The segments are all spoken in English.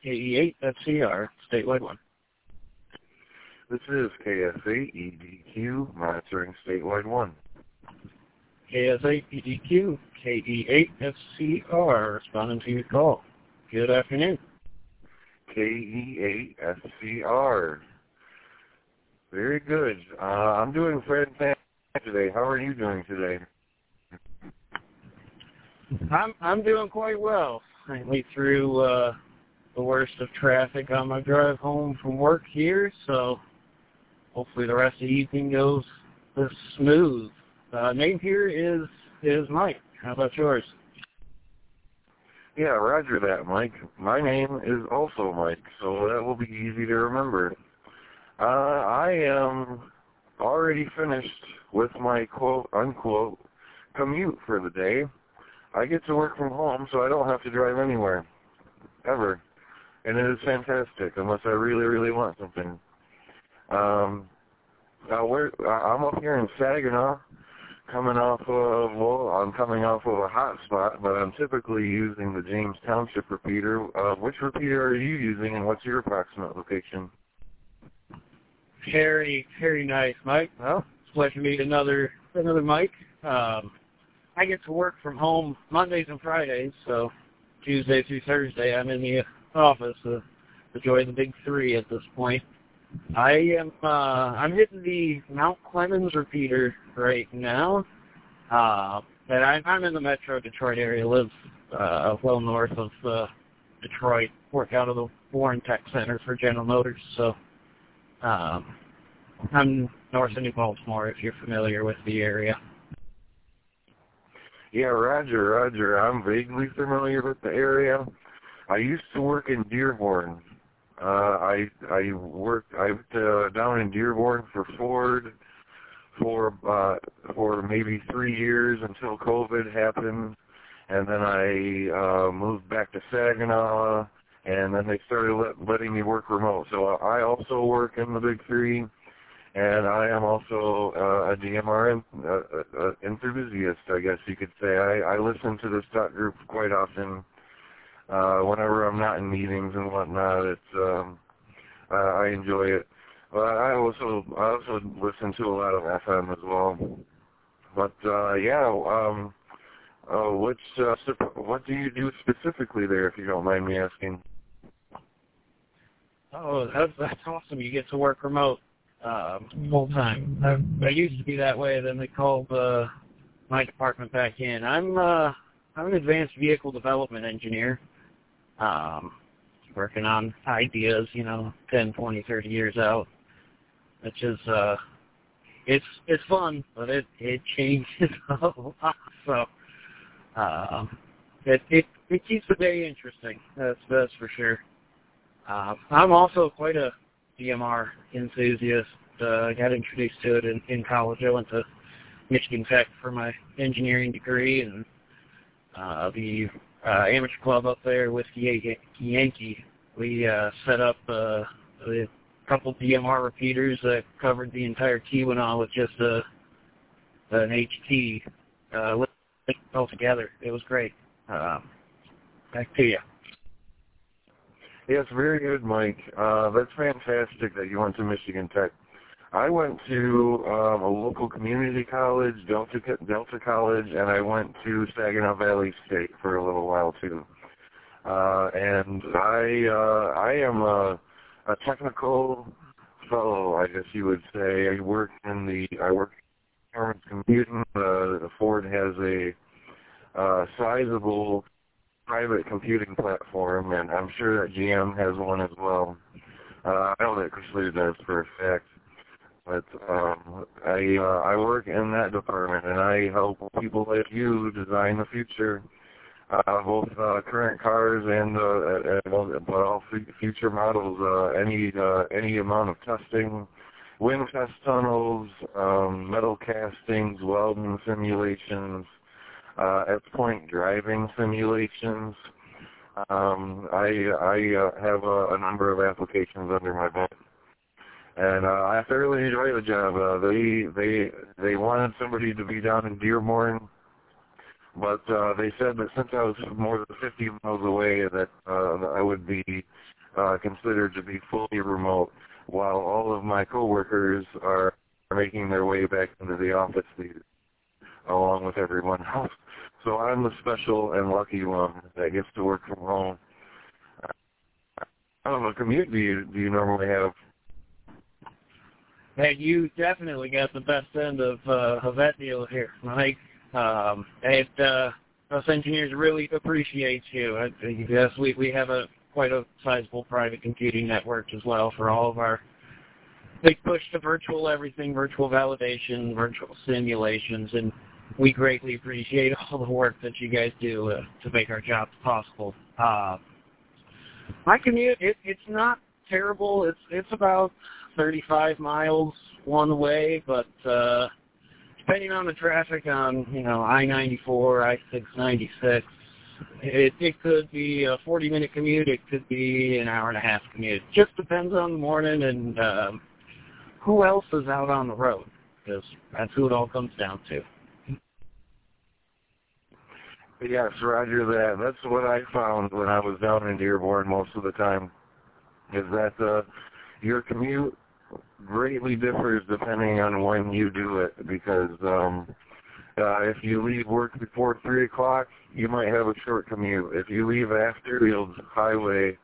KE8FCR, statewide 1. This is KSA-EDQ, monitoring statewide 1. KSA-EDQ, KE8FCR, responding to your call. Good afternoon. KE8FCR. Very good. I'm doing fantastic today. How are you doing today? I'm doing quite well. Finally through the worst of traffic on my drive home from work here, so hopefully the rest of the evening goes this smooth. Name here is Mike. How about yours? Yeah, roger that, Mike. My name is also Mike, so that will be easy to remember. I am already finished with my quote-unquote commute for the day. I get to work from home, so I don't have to drive anywhere, ever. And it is fantastic, unless I really, really want something. I'm up here in Saginaw, I'm coming off of a hot spot, but I'm typically using the James Township repeater. Which repeater are you using, and what's your approximate location? Very, very nice, Mike. Well, it's a pleasure to meet another Mike. I get to work from home Mondays and Fridays, so Tuesday through Thursday I'm in the office. The joy of the big three at this point. I'm hitting the Mount Clemens repeater right now. And I'm in the Metro Detroit area. Live well north of Detroit. Work out of the Warren Tech Center for General Motors. So I'm north of New Baltimore, if you're familiar with the area. Yeah, roger. I'm vaguely familiar with the area. I used to work in Dearborn. I worked down in Dearborn for Ford for maybe 3 years until COVID happened, and then I moved back to Saginaw, and then they started letting me work remote. So I also work in the Big Three, and I am also a DMR enthusiast, I guess you could say. I listen to the stock group quite often. Whenever I'm not in meetings and whatnot, I enjoy it. But I also listen to a lot of FM as well. But what do you do specifically there, if you don't mind me asking? Oh, that's awesome! You get to work remote full time. I used to be that way. Then they called my department back in. I'm an advanced vehicle development engineer. Working on ideas, 10, 20, 30 years out. Which is, it's fun, but it changes a lot. So, it keeps the day interesting. That's for sure. I'm also quite a DMR enthusiast. I got introduced to it in college. I went to Michigan Tech for my engineering degree, and the amateur club up there, Whiskey Yankee, we set up a couple DMR repeaters that covered the entire Keweenaw with just an HT all together. It was great. Back to you. Yes, very good, Mike. That's fantastic that you went to Michigan Tech. I went to a local community college, Delta College, and I went to Saginaw Valley State for a little while too. And I am a technical fellow, I guess you would say. I work in performance computing. Ford has a sizable private computing platform, and I'm sure that GM has one as well. I know that Chrysler does for a fact. But I work in that department, and I help people like you design the future, both current cars and but all future models. Any amount of testing, wind test tunnels, metal castings, welding simulations, X-point driving simulations. I have a number of applications under my belt. And I thoroughly enjoy the job. They wanted somebody to be down in Dearborn, but they said that since I was more than 50 miles away, that I would be considered to be fully remote, while all of my coworkers are making their way back into the office along with everyone else. So I'm the special and lucky one that gets to work from home. How much commute do you normally have? Hey, you definitely got the best end of that deal here, Mike. Us engineers really appreciate you. Yes, we have quite a sizable private computing network as well for all of our big push to virtual everything, virtual validation, virtual simulations, and we greatly appreciate all the work that you guys do to make our jobs possible. My commute, it's not terrible. It's about 35 miles one way, but depending on the traffic on, I-94, I-696, it could be a 40-minute commute. It could be an hour-and-a-half commute. Just depends on the morning and who else is out on the road, because that's who it all comes down to. Yes, roger that. That's what I found when I was down in Dearborn most of the time, is that your commute greatly differs depending on when you do it, because if you leave work before 3 o'clock, you might have a short commute. If you leave after, Fields Highway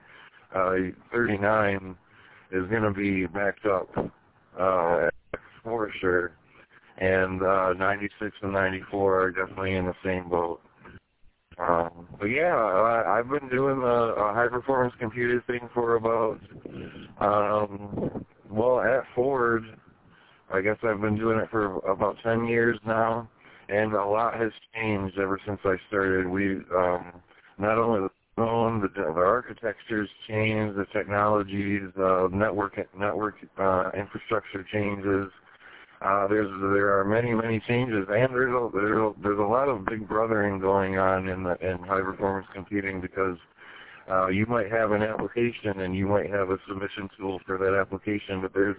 39 is going to be backed up for sure, and 96 and 94 are definitely in the same boat. But yeah, I've been doing the high-performance computing thing for about, at Ford, I guess I've been doing it for about 10 years now, and a lot has changed ever since I started. We, not only the architecture's changed, the technologies, network infrastructure changes. There are many changes, and there's a lot of big brothering going on in high performance computing, because you might have an application and you might have a submission tool for that application, but there's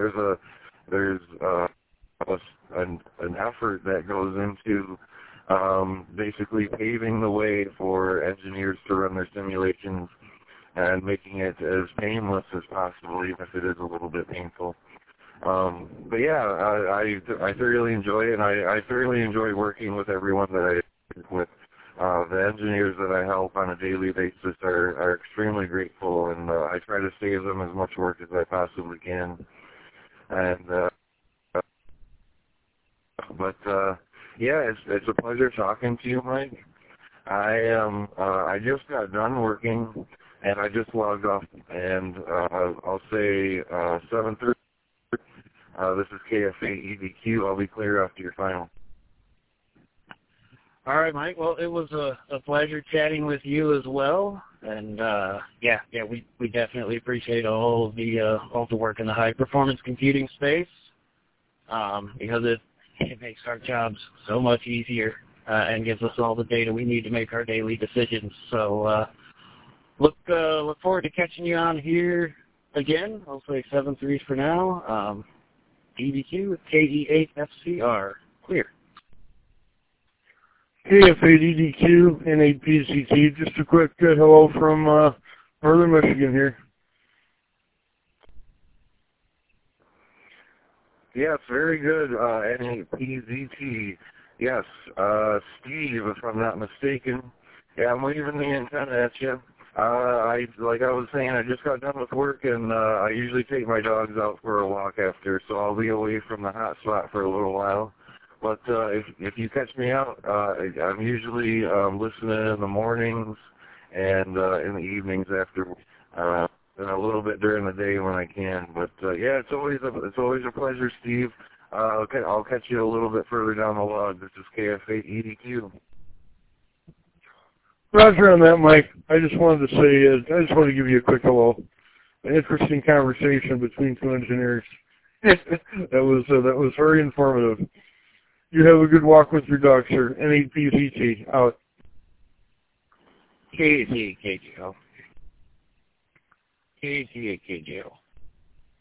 an effort that goes into basically paving the way for engineers to run their simulations and making it as painless as possible, even if it is a little bit painful. But yeah, I thoroughly enjoy it, and I thoroughly enjoy working with everyone that I work with. The engineers that I help on a daily basis are extremely grateful, and I try to save them as much work as I possibly can. And yeah, it's a pleasure talking to you, Mike. I just got done working, and I just logged off, and I'll say 7:30. This is KF8EDQ. I'll be clear after your final. All right, Mike. Well, it was a pleasure chatting with you as well, and we definitely appreciate all the work in the high performance computing space, because it makes our jobs so much easier and gives us all the data we need to make our daily decisions. So look forward to catching you on here again. I'll say 7-3 for now. EDQ with KE8FCR. Clear. KF8EDQ, N8PCT. Just a quick hello from Northern Michigan here. Yes, very good, N8PZT. Yes, Steve, if I'm not mistaken. Yeah, I'm waving the antenna at you. Like I was saying, I just got done with work, and I usually take my dogs out for a walk after, so I'll be away from the hot spot for a little while. But if you catch me out, I'm usually listening in the mornings and in the evenings after, and a little bit during the day when I can. But yeah, it's always a pleasure, Steve. Okay, I'll catch you a little bit further down the log. This is KF8EDQ. Roger on that, Mike. I just wanted to give you a quick hello. An interesting conversation between two engineers. that was very informative. You have a good walk with your dog, sir. N8PZT, out. KGO. KGO.